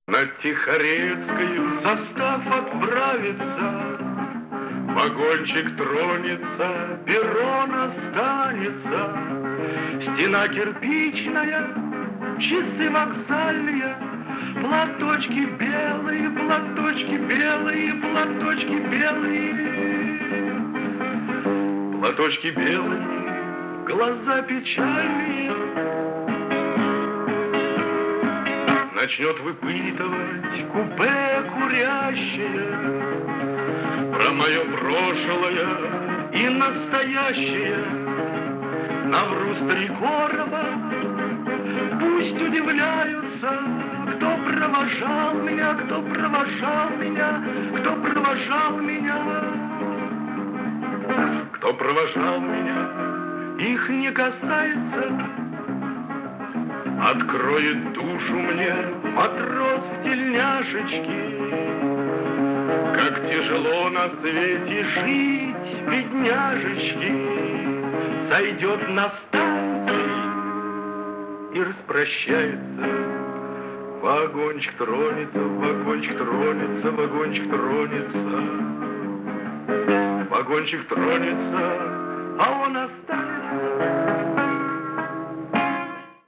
Над Тихорецкою состав отправится, вагончик тронется, перрон останется, стена кирпичная, часы вокзальные, платочки белые, платочки белые, платочки белые, платочки белые, глаза печальные. Начнет выпытывать купе курящее про мое прошлое и настоящее. Навру Старикорова, пусть удивляются, кто провожал меня, кто провожал меня, кто провожал меня, кто провожал меня, их не касается. Откроет душу мне матрос в тельняшечке, как тяжело на свете жить, бедняжечки. Сойдет на станции и распрощается. Вагончик тронется, вагончик тронется, вагончик тронется, вагончик тронется, а он останется.